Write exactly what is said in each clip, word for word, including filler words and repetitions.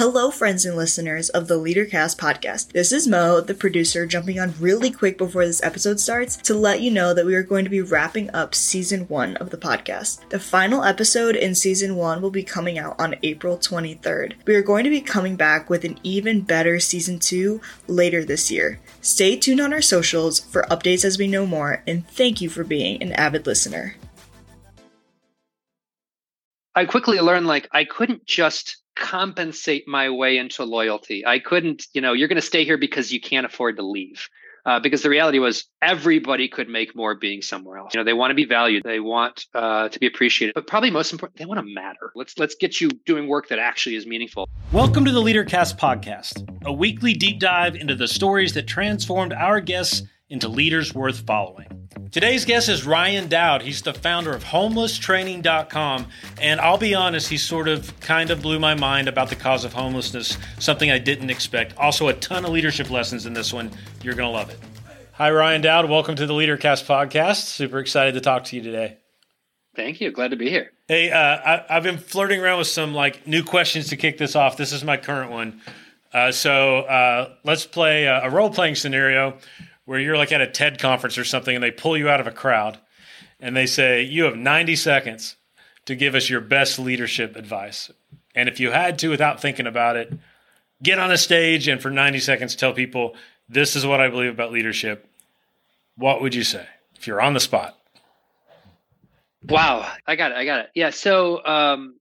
Hello, friends and listeners of the LeaderCast podcast. This is Mo, the producer, jumping on really quick before this episode starts to let you know that we are going to be wrapping up season one of the podcast. The final episode in season one will be coming out on April twenty-third. We are going to be coming back with an even better season two later this year. Stay tuned on our socials for updates as we know more, and thank you for being an avid listener. I quickly learned, like, I couldn't just compensate my way into loyalty. I couldn't, you know, you're going to stay here because you can't afford to leave. Uh, because the reality was everybody could make more being somewhere else. You know, they want to be valued. They want uh, to be appreciated. But probably most important, they want to matter. Let's let's get you doing work that actually is meaningful. Welcome to the LeaderCast podcast, a weekly deep dive into the stories that transformed our guests into leaders worth following. Today's guest is Ryan Dowd. He's the founder of homeless training dot com. And I'll be honest, he sort of kind of blew my mind about the cause of homelessness, something I didn't expect. Also, a ton of leadership lessons in this one. You're going to love it. Hi, Ryan Dowd. Welcome to the LeaderCast podcast. Super excited to talk to you today. Thank you. Glad to be here. Hey, uh, I, I've been flirting around with some like new questions to kick this off. This is my current one. Uh, so uh, let's play a, a role-playing scenario where you're like at a TED conference or something and they pull you out of a crowd and they say, you have ninety seconds to give us your best leadership advice. And if you had to, without thinking about it, get on a stage and for ninety seconds tell people, this is what I believe about leadership. What would you say if you're on the spot? Wow. I got it. I got it. Yeah. So um,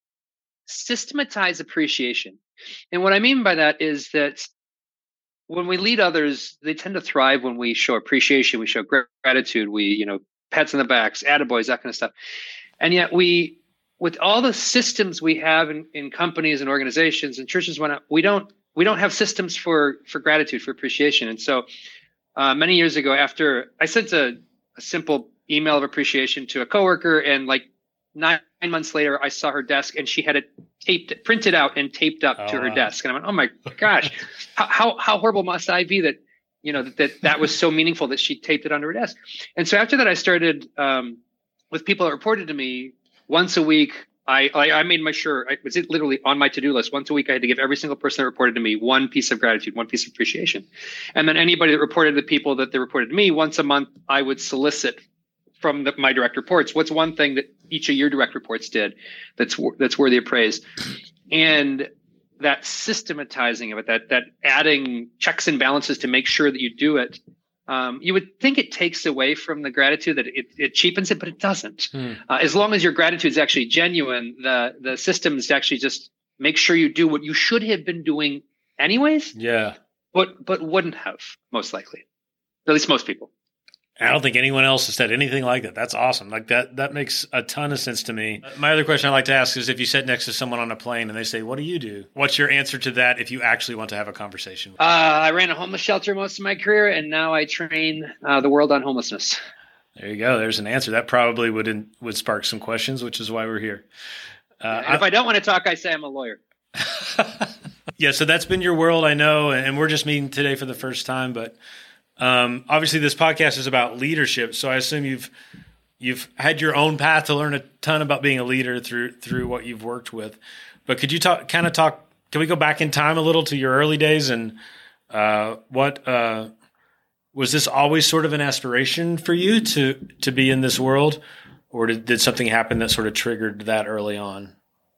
systematize appreciation. And what I mean by that is that when we lead others, they tend to thrive when we show appreciation, we show gratitude, we, you know, pats on the backs, attaboys, that kind of stuff. And yet we, with all the systems we have in, in companies and organizations and churches, we don't, we don't have systems for, for gratitude, for appreciation. And so uh, many years ago, after I sent a, a simple email of appreciation to a coworker, and like nine months later, I saw her desk and she had it taped, printed out and taped up oh, to her wow. desk. And I went, oh my gosh, how, how, how horrible must I be that, you know, that, that that was so meaningful that she taped it onto her desk. And so after that, I started um, with people that reported to me once a week. I, I, I made my sure, I was literally on my to-do list. Once a week, I had to give every single person that reported to me one piece of gratitude, one piece of appreciation. And then anybody that reported to the people that they reported to me, once a month, I would solicit from the, my direct reports, what's one thing that each of your direct reports did that's that's worthy of praise? And that systematizing of it, that that adding checks and balances to make sure that you do it, um, you would think it takes away from the gratitude, that it, it cheapens it, but it doesn't. Hmm. Uh, as long as your gratitude is actually genuine, the the systems actually just make sure you do what you should have been doing anyways. Yeah, but but wouldn't have, most likely, at least most people. I don't think anyone else has said anything like that. That's awesome. Like that, that makes a ton of sense to me. My other question I'd like to ask is, if you sit next to someone on a plane and they say, what do you do? What's your answer to that if you actually want to have a conversation? Uh, I ran a homeless shelter most of my career, and now I train uh, the world on homelessness. There you go. There's an answer. That probably would in, would spark some questions, which is why we're here. Uh, yeah, and I, if I don't want to talk, I say I'm a lawyer. Yeah, so that's been your world, I know, and we're just meeting today for the first time, but Um, obviously, this podcast is about leadership, so I assume you've you've had your own path to learn a ton about being a leader through through what you've worked with. But could you talk, kind of talk? Can we go back in time a little to your early days, and uh, what uh, was this always sort of an aspiration for you to to be in this world, or did, did something happen that sort of triggered that early on?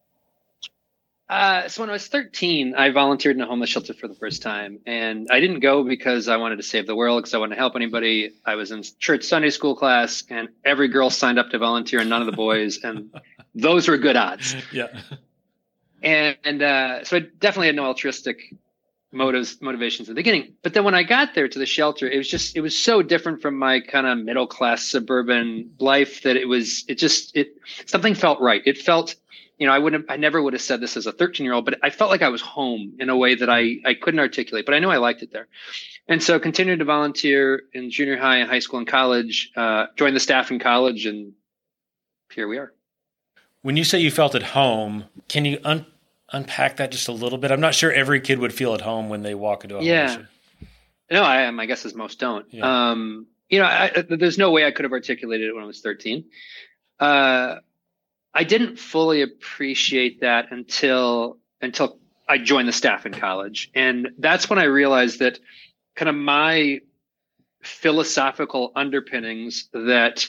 Uh, so when I was thirteen, I volunteered in a homeless shelter for the first time. And I didn't go because I wanted to save the world, because I wanted to help anybody. I was in church Sunday school class, and every girl signed up to volunteer and none of the boys. And those were good odds. Yeah. And, and uh, so I definitely had no altruistic motives, motivations at the beginning. But then when I got there to the shelter, it was just, it was so different from my kind of middle class suburban life that it was, it just, it, something felt right. It felt, you know, I wouldn't, I never would have said this as a thirteen year old, but I felt like I was home in a way that I, I couldn't articulate, but I knew I liked it there. And so continued to volunteer in junior high and high school and college, uh, joined the staff in college, and here we are. When you say you felt at home, can you un- unpack that just a little bit? I'm not sure every kid would feel at home when they walk into a yeah. homeless. No, I am. I guess as most don't. Yeah. Um, you know, I, there's no way I could have articulated it when I was thirteen. Uh, I didn't fully appreciate that until until I joined the staff in college. And that's when I realized that kind of my philosophical underpinnings that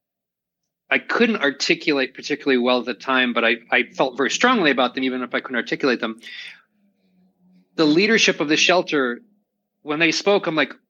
I couldn't articulate particularly well at the time, but I, I felt very strongly about them, even if I couldn't articulate them. The leadership of the shelter, when they spoke, I'm like,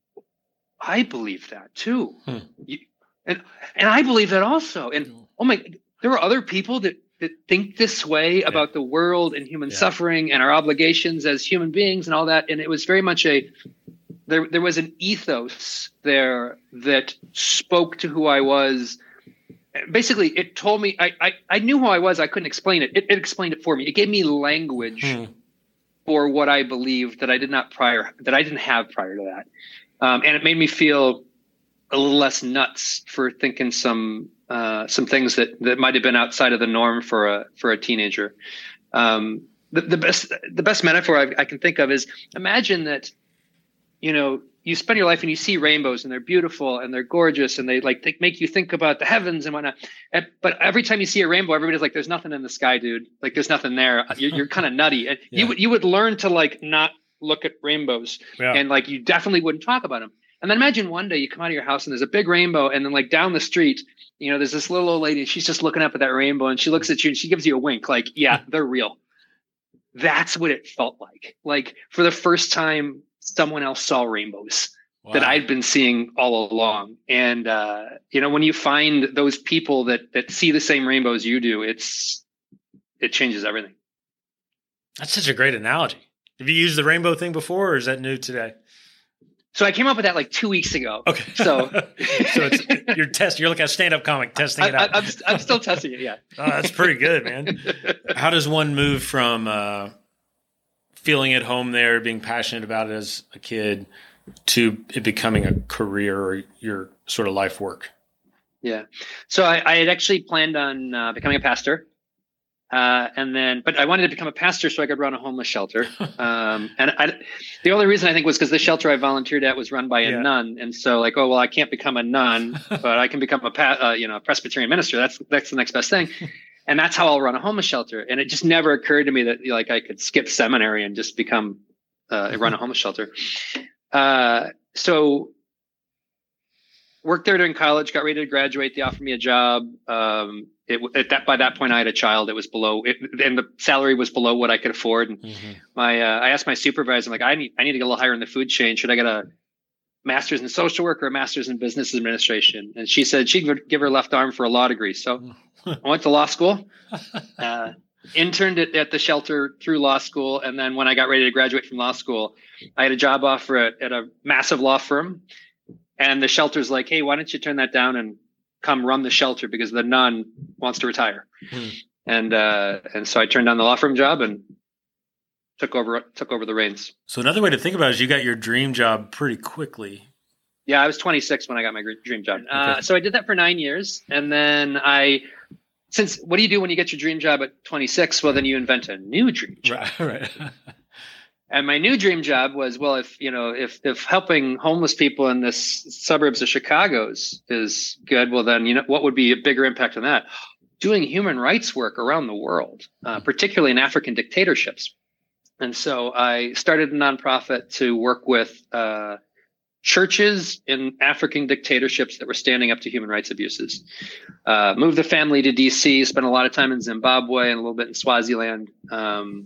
I believe that too. Hmm. You, and and I believe that also. And oh my, there are other people that, that think this way yeah. about the world and human yeah. suffering and our obligations as human beings and all that. And it was very much a, there, there was an ethos there that spoke to who I was. Basically, it told me, I, I, I knew who I was. I couldn't explain it. It, it explained it for me. It gave me language hmm. for what I believed that I did not prior, that I didn't have prior to that. Um, and it made me feel a little less nuts for thinking some uh, some things that, that might have been outside of the norm for a for a teenager. Um, the, the best the best metaphor I, I can think of is imagine that, you know, you spend your life and you see rainbows and they're beautiful and they're gorgeous and they like they make you think about the heavens and whatnot. And, but every time you see a rainbow, everybody's like, "There's nothing in the sky, dude. Like, there's nothing there. You're, you're kind of nutty." And yeah. you would you would learn to like not look at rainbows yeah. and like you definitely wouldn't talk about them. And then imagine one day you come out of your house and there's a big rainbow, and then like down the street, you know, there's this little old lady and she's just looking up at that rainbow and she looks at you and she gives you a wink like, yeah, they're real. That's what it felt like. Like for the first time, someone else saw rainbows wow. that I'd been seeing all along. And, uh, you know, when you find those people that, that see the same rainbows you do, it's, it changes everything. That's such a great analogy. Have you used the rainbow thing before, or is that new today? So I came up with that like two weeks ago. Okay. So, so it's you're testing. You're like a stand-up comic testing it I, out. I, I'm, I'm still testing it. Yeah. Oh, that's pretty good, man. How does one move from uh, feeling at home there, being passionate about it as a kid, to it becoming a career or your sort of life work? Yeah. So I, I had actually planned on uh, becoming a pastor. Uh, and then, but I wanted to become a pastor so I could run a homeless shelter. Um, and I, the only reason I think was because the shelter I volunteered at was run by a yeah. nun. And so like, oh, well, I can't become a nun, but I can become a, pa- uh, you know, a Presbyterian minister. That's, that's the next best thing. And that's how I'll run a homeless shelter. And it just never occurred to me that like I could skip seminary and just become, uh, run a homeless shelter. Uh, so worked there during college, got ready to graduate. They offered me a job. Um, It, at that by that point, I had a child. It was below, it, and the salary was below what I could afford. And mm-hmm. my, uh, I asked my supervisor, I'm like, I need, I need to get a little higher in the food chain. Should I get a master's in social work or a master's in business administration? And she said she'd give her left arm for a law degree. So I went to law school, uh, interned at, at the shelter through law school, and then when I got ready to graduate from law school, I had a job offer at, at a massive law firm, and the shelter's like, hey, why don't you turn that down and come run the shelter because the nun wants to retire. Hmm. And, uh, and so I turned down the law firm job and took over, took over the reins. So another way to think about it is you got your dream job pretty quickly. Yeah. I was twenty-six when I got my dream job. Okay. Uh, so I did that for nine years. And then I, since what do you do when you get your dream job at twenty-six? Well, then you invent a new dream job. Right. right. And my new dream job was, well, if, you know, if, if helping homeless people in this suburbs of Chicago is, is good, well, then, you know, what would be a bigger impact on that? Doing human rights work around the world, uh, particularly in African dictatorships. And so I started a nonprofit to work with, uh, churches in African dictatorships that were standing up to human rights abuses. Uh, moved the family to D C, spent a lot of time in Zimbabwe and a little bit in Swaziland. Um,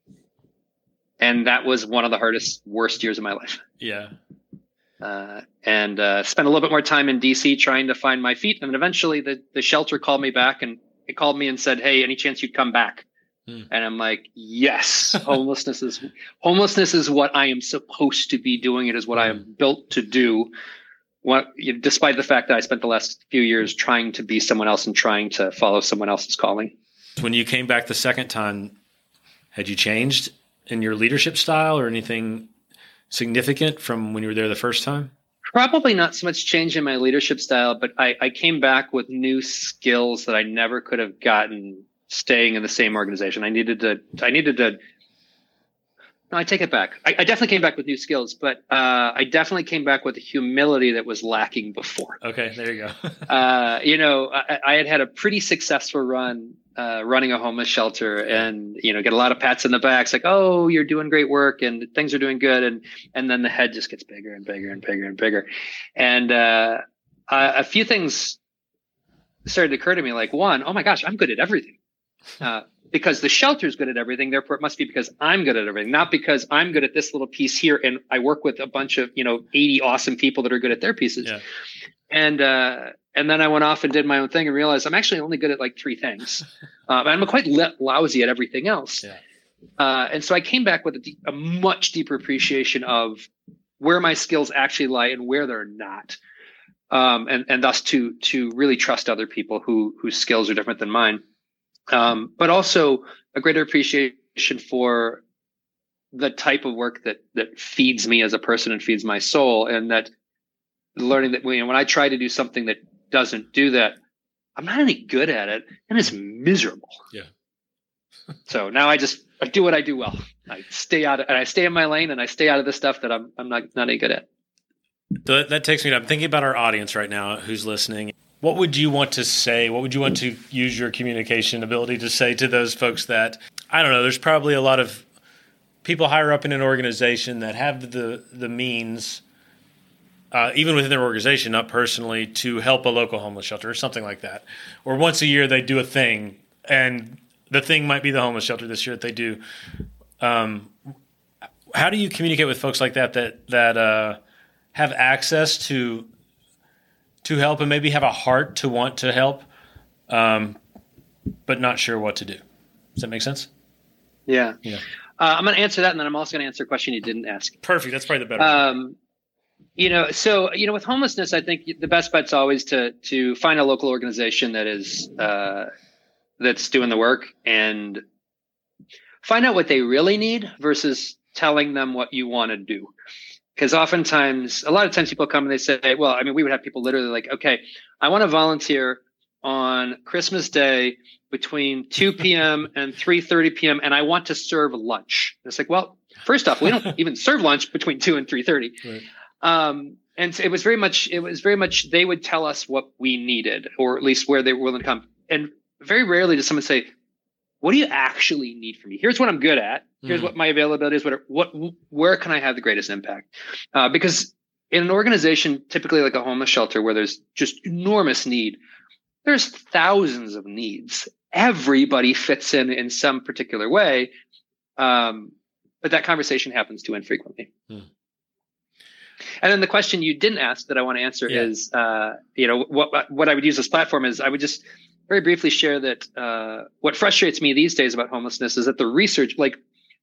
And that was one of the hardest, worst years of my life. Yeah. Uh, and uh, spent a little bit more time in D C trying to find my feet. And then eventually the, the shelter called me back, and it called me and said, hey, any chance you'd come back? Hmm. And I'm like, yes, homelessness is homelessness is what I am supposed to be doing. It is what hmm. I am built to do. What, you know, despite the fact that I spent the last few years trying to be someone else and trying to follow someone else's calling. When you came back the second time, had you changed in your leadership style or anything significant from when you were there the first time? Probably not so much change in my leadership style, but I, I came back with new skills that I never could have gotten staying in the same organization. I needed to, I needed to, No, I take it back. I, I definitely came back with new skills, but uh, I definitely came back with a humility that was lacking before. Okay, there you go. uh, you know, I, I had had a pretty successful run uh, running a homeless shelter, and you know, get a lot of pats in the back. It's like, oh, you're doing great work, and things are doing good, and and then the head just gets bigger and bigger and bigger and bigger, and uh, a, a few things started to occur to me. Like, one, oh my gosh, I'm good at everything. Uh, because the shelter is good at everything, therefore it must be because I'm good at everything, not because I'm good at this little piece here and I work with a bunch of, you know, eighty awesome people that are good at their pieces. Yeah. And uh, and then I went off and did my own thing and realized I'm actually only good at like three things. uh, I'm quite le- lousy at everything else. Yeah. Uh, and so I came back with a, de- a much deeper appreciation of where my skills actually lie and where they're not. Um, and, and thus to to really trust other people who whose skills are different than mine. Um, but also a greater appreciation for the type of work that that feeds me as a person and feeds my soul, and that learning that, you know, when I try to do something that doesn't do that, I'm not any good at it, and it's miserable. Yeah. So now I just I do what I do well. I stay out of, and I stay in my lane, and I stay out of the stuff that I'm I'm not not any good at. That, that takes me to, I'm thinking about our audience right now who's listening. What would you want to say? What would you want to use your communication ability to say to those folks that, I don't know, there's probably a lot of people higher up in an organization that have the the means, uh, even within their organization, not personally, to help a local homeless shelter or something like that. Or once a year they do a thing, and the thing might be the homeless shelter this year that they do. Um, how do you communicate with folks like that that, that uh, have access to to help and maybe have a heart to want to help, um, but not sure what to do? Does that make sense? Yeah. Yeah. Uh, I'm going to answer that, and then I'm also going to answer a question you didn't ask. Perfect. That's probably the better um, you know, so, you know, with homelessness, I think the best bet's always to to find a local organization that is uh, that's doing the work, and find out what they really need versus telling them what you want to do. Because oftentimes, a lot of times people come and they say, well, I mean, we would have people literally like, okay, I want to volunteer on Christmas Day between two p.m. and three thirty p.m. and I want to serve lunch. And it's like, well, first off, we don't even serve lunch between two and three thirty. Right. Um, and it was very much, it was very much, they would tell us what we needed, or at least where they were willing to come. And very rarely does someone say, what do you actually need from me? Here's what I'm good at. Here's mm. what my availability is. What, what, where can I have the greatest impact? Uh, because in an organization, typically like a homeless shelter, where there's just enormous need, there's thousands of needs. Everybody fits in in some particular way. Um, but that conversation happens too infrequently. Mm. And then the question you didn't ask that I want to answer yeah. is, uh, you know, what, what I would use this platform is I would just very briefly share that uh, what frustrates me these days about homelessness is that the research, like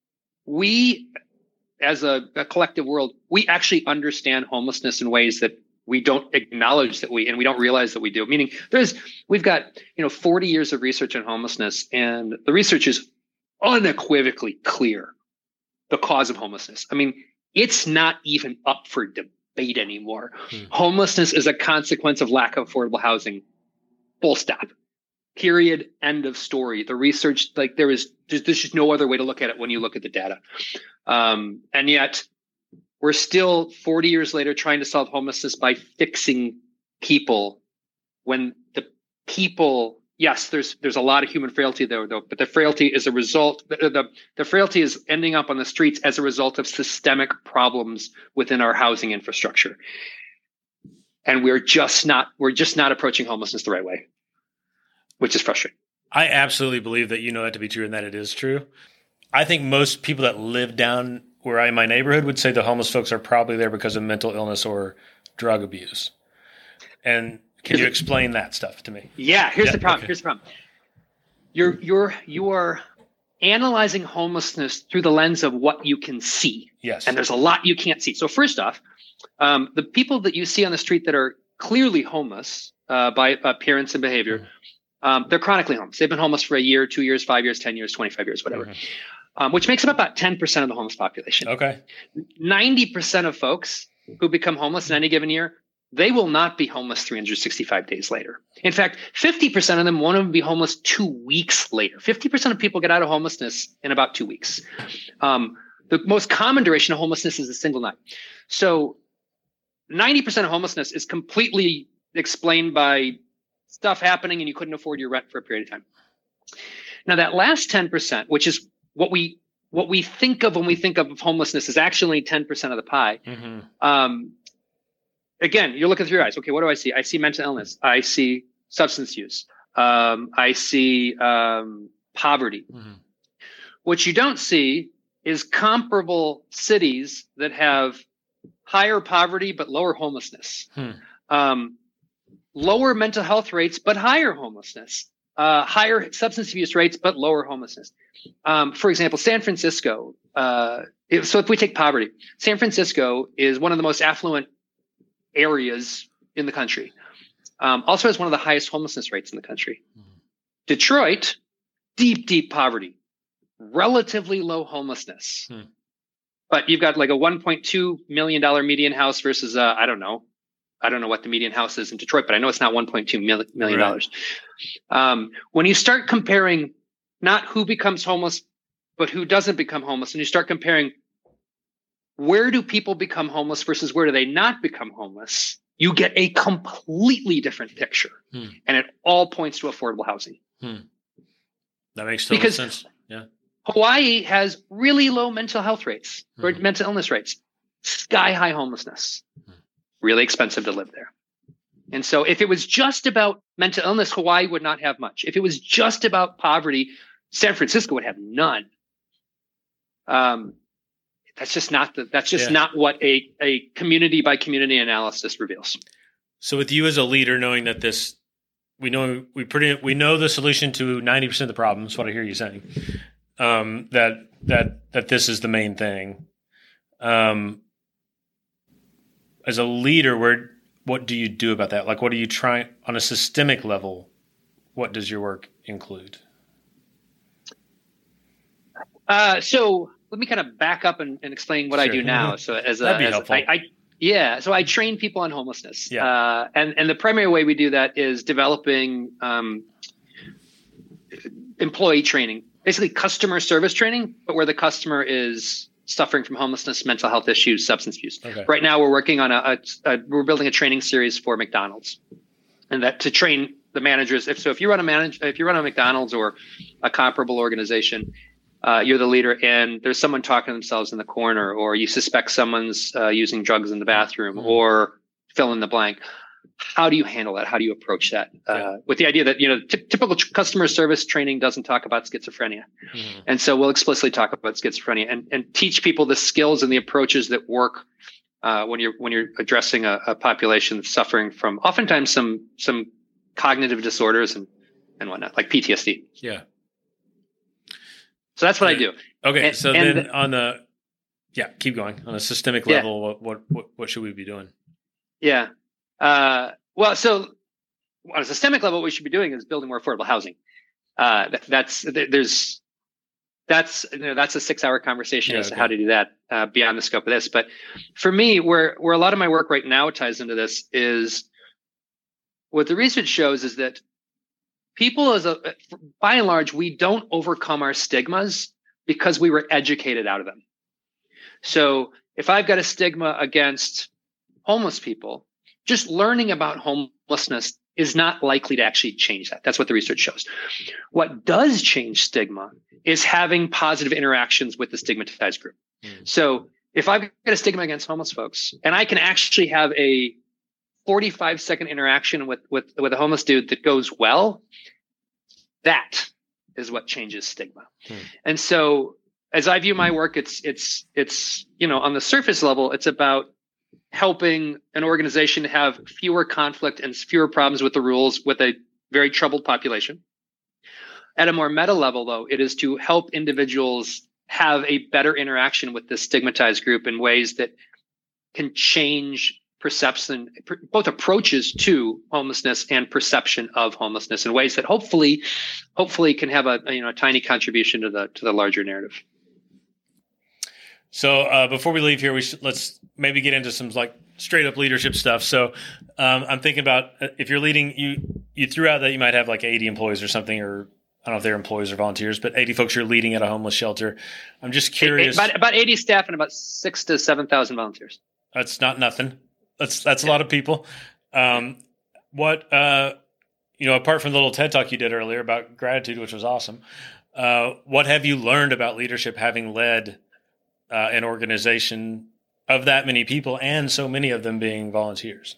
we as a, a collective world, we actually understand homelessness in ways that we don't acknowledge that we, and we don't realize that we do. Meaning there's, we've got, you know, forty years of research on homelessness, and the research is unequivocally clear. The cause of homelessness. I mean, it's not even up for debate anymore. Hmm. Homelessness is a consequence of lack of affordable housing. Full stop. Period. End of story. The research, like there is, there's, there's just no other way to look at it when you look at the data. Um, and yet we're still forty years later trying to solve homelessness by fixing people, when the people, yes, there's, there's a lot of human frailty there though, but the frailty is a result, the, the, the frailty is ending up on the streets as a result of systemic problems within our housing infrastructure. And we're just not, we're just not approaching homelessness the right way, which is frustrating. I absolutely believe that you know that to be true and that it is true. I think most people that live down where I in my neighborhood would say the homeless folks are probably there because of mental illness or drug abuse. And can here's you explain that stuff to me? Yeah, here's yeah, the problem. Okay. Here's the problem. You're you're you are analyzing homelessness through the lens of what you can see. Yes. And there's a lot you can't see. So first off, um, the people that you see on the street that are clearly homeless uh, by appearance and behavior, mm-hmm. um, they're chronically homeless. They've been homeless for a year, two years, five years, ten years, twenty-five years, whatever. Mm-hmm. Um, which makes up about ten percent of the homeless population. Okay. ninety percent of folks who become homeless in any given year, they will not be homeless three hundred sixty-five days later. In fact, fifty percent of them won't even be homeless two weeks later. fifty percent of people get out of homelessness in about two weeks. Um, the most common duration of homelessness is a single night. So ninety percent of homelessness is completely explained by stuff happening and you couldn't afford your rent for a period of time. Now that last ten percent, which is what we what we think of when we think of homelessness, is actually ten percent of the pie. Mm-hmm. Um, again, you're looking through your eyes. Okay, what do I see? I see mental illness. I see substance use. Um, I see um, poverty. Mm-hmm. What you don't see is comparable cities that have higher poverty but lower homelessness, hmm. um, lower mental health rates but higher homelessness, uh, higher substance abuse rates but lower homelessness. Um, for example, San Francisco. Uh, if, so if we take poverty, San Francisco is one of the most affluent areas in the country. Um, also has one of the highest homelessness rates in the country. Hmm. Detroit, deep, deep poverty, relatively low homelessness. Hmm. But you've got like a one point two million dollars median house versus, uh, I don't know. I don't know what the median house is in Detroit, but I know it's not one point two million dollars. Right. Um, when you start comparing not who becomes homeless, but who doesn't become homeless, and you start comparing where do people become homeless versus where do they not become homeless, you get a completely different picture. Hmm. And it all points to affordable housing. Hmm. That makes total because sense. Yeah. Hawaii has really low mental health rates, or mm-hmm. mental illness rates, sky high homelessness, mm-hmm. really expensive to live there. And so if it was just about mental illness, Hawaii would not have much. If it was just about poverty, San Francisco would have none. Um, that's just not the, that's just yeah. not what a, a community by community analysis reveals. So with you as a leader, knowing that this, we know we pretty we know the solution to ninety percent of the problems, what I hear you saying. Um, that that that this is the main thing. Um, as a leader, where what do you do about that? Like, what are you trying on a systemic level? What does your work include? Uh, so let me kind of back up and, and explain what sure. I do now. So as a, That'd be as helpful. I, I, yeah, so I train people on homelessness. Yeah. Uh, and and the primary way we do that is developing um, employee training. Basically customer service training, but where the customer is suffering from homelessness, mental health issues, substance abuse. Okay. Right now we're working on a, a, a, we're building a training series for McDonald's, and that to train the managers. If so, if you run a manage, if you run a McDonald's or a comparable organization, uh, you're the leader and there's someone talking to themselves in the corner, or you suspect someone's uh, using drugs in the bathroom, mm-hmm. or fill in the blank. How do you handle that? How do you approach that? Uh, yeah. With the idea that, you know, t- typical tr- customer service training doesn't talk about schizophrenia. Mm-hmm. And so we'll explicitly talk about schizophrenia and, and teach people the skills and the approaches that work uh, when you're when you're addressing a, a population that's suffering from oftentimes some some cognitive disorders and, and whatnot, like P T S D. Yeah. So that's what I do. Okay. And, so then the, on the, yeah, keep going. On a systemic level, yeah. what, what, what, what should we be doing? Yeah. Uh, well, so on a systemic level, what we should be doing is building more affordable housing. Uh, that, that's, there's, that's, you know, that's a six hour conversation yeah, as okay. to how to do that, uh, beyond the scope of this. But for me, where, where a lot of my work right now ties into this is what the research shows is that people as a, by and large, we don't overcome our stigmas because we were educated out of them. So if I've got a stigma against homeless people, just learning about homelessness is not likely to actually change that. That's what the research shows. What does change stigma is having positive interactions with the stigmatized group. Mm. So if I've got a stigma against homeless folks and I can actually have a forty-five second interaction with, with, with a homeless dude that goes well, that is what changes stigma. Mm. And so as I view my work, it's, it's, it's, you know, on the surface level, it's about helping an organization to have fewer conflict and fewer problems with the rules with a very troubled population. At a more meta level, though, it is to help individuals have a better interaction with this stigmatized group in ways that can change perception, both approaches to homelessness and perception of homelessness in ways that hopefully, hopefully can have a, you know, a tiny contribution to the, to the larger narrative. So uh, before we leave here, we should, let's maybe get into some like straight up leadership stuff. So um, I'm thinking about if you're leading, you you threw out that you might have like eighty employees or something, or I don't know if they're employees or volunteers, but eighty folks you're leading at a homeless shelter. I'm just curious. About, about eighty staff and about six to seven thousand volunteers. That's not nothing. That's that's a lot of people. Um, what uh, you know, apart from the little TED talk you did earlier about gratitude, which was awesome. Uh, what have you learned about leadership, having led uh, an organization of that many people, and so many of them being volunteers?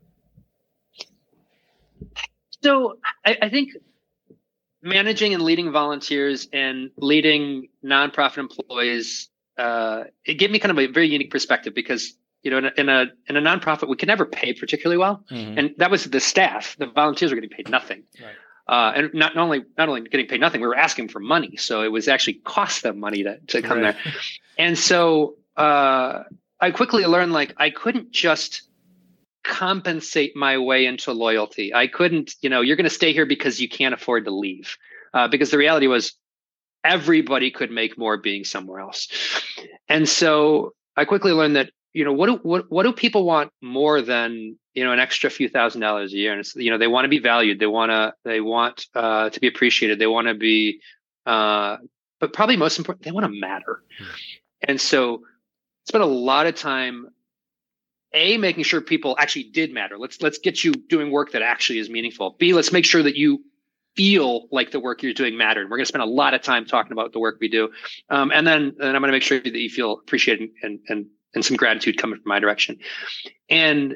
So I, I think managing and leading volunteers and leading nonprofit employees, uh, it gave me kind of a very unique perspective because, you know, in a, in a, in a nonprofit, we could never pay particularly well. Mm-hmm. And that was the staff. The volunteers were getting paid nothing. Right. Uh, and not, not only, not only getting paid nothing, we were asking for money. So it was actually cost them money to, to come right. there. And so, uh, I quickly learned, like, I couldn't just compensate my way into loyalty. I couldn't, you know, you're going to stay here because you can't afford to leave. Uh, because the reality was everybody could make more being somewhere else. And so I quickly learned that, you know, what do, what, what do people want more than, you know, an extra few thousand dollars a year? And it's, you know, they want to be valued. They want to, they want uh, to be appreciated. They want to be, uh, but probably most important, they want to matter. Hmm. And so spent a lot of time, A, making sure people actually did matter. Let's let's get you doing work that actually is meaningful. B, let's make sure that you feel like the work you're doing mattered. We're going to spend a lot of time talking about the work we do. Um, and then and I'm going to make sure that you feel appreciated and, and, and some gratitude coming from my direction. And,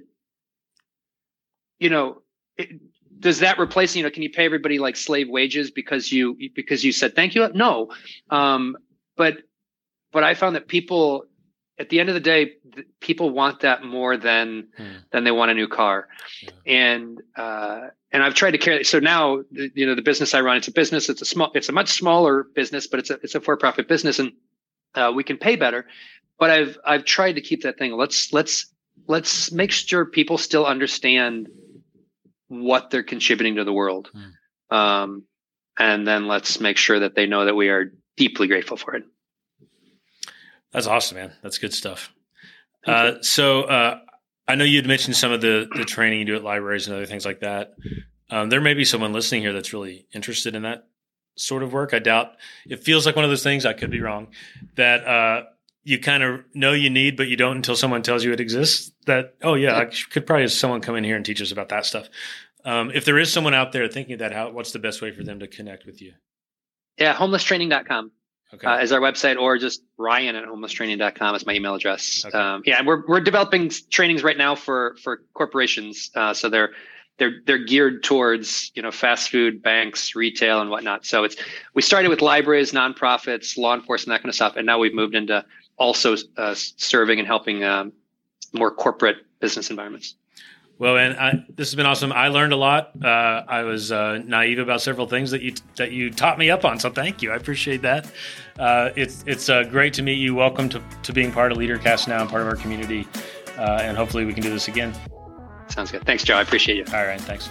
you know, it, does that replace, you know, can you pay everybody like slave wages because you because you said thank you? No. Um, but but I found that people, at the end of the day, people want that more than hmm. than they want a new car, yeah. and uh, and I've tried to carry. So now, you know, the business I run, it's a business. It's a small. It's a much smaller business, but it's a it's a for profit business, and uh, we can pay better. But I've I've tried to keep that thing. Let's let's let's make sure people still understand what they're contributing to the world, hmm. um, and then let's make sure that they know that we are deeply grateful for it. That's awesome, man. That's good stuff. Uh, so uh, I know you'd mentioned some of the, the training you do at libraries and other things like that. Um, there may be someone listening here that's really interested in that sort of work. I doubt it feels like one of those things, I could be wrong, that uh, you kind of know you need, but you don't until someone tells you it exists. That, oh, yeah, I could probably have someone come in here and teach us about that stuff. Um, if there is someone out there thinking that, how, what's the best way for them to connect with you? Yeah, homeless training dot com. Okay. Uh, is our website, or just Ryan at homeless training dot com is my email address. Okay. Um, yeah, we're we're developing trainings right now for for corporations, uh, so they're they're they're geared towards, you know, fast food, banks, retail, and whatnot. So it's we started with libraries, nonprofits, law enforcement, that kind of stuff, and now we've moved into also uh, serving and helping um, more corporate business environments. Well, and I, this has been awesome. I learned a lot. Uh, I was uh, naive about several things that you that you taught me up on. So thank you. I appreciate that. Uh, it's it's uh, great to meet you. Welcome to, to being part of LeaderCast now and part of our community. Uh, and hopefully we can do this again. Sounds good. Thanks, Joe. I appreciate you. All right. Thanks.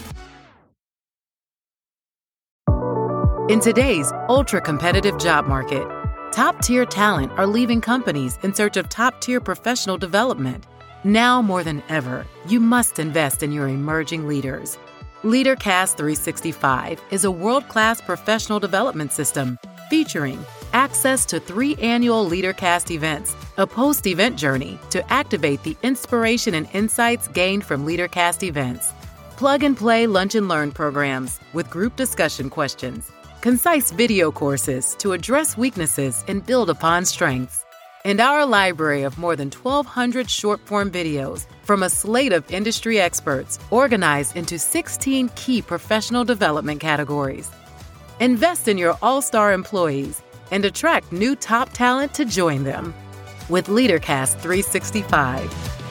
In today's ultra-competitive job market, top-tier talent are leaving companies in search of top-tier professional development. Now more than ever, you must invest in your emerging leaders. LeaderCast three sixty-five is a world-class professional development system featuring access to three annual LeaderCast events, a post-event journey to activate the inspiration and insights gained from LeaderCast events, plug-and-play lunch and learn programs with group discussion questions, concise video courses to address weaknesses and build upon strengths, and our library of more than twelve hundred short-form videos from a slate of industry experts organized into sixteen key professional development categories. Invest in your all-star employees and attract new top talent to join them with LeaderCast three sixty-five.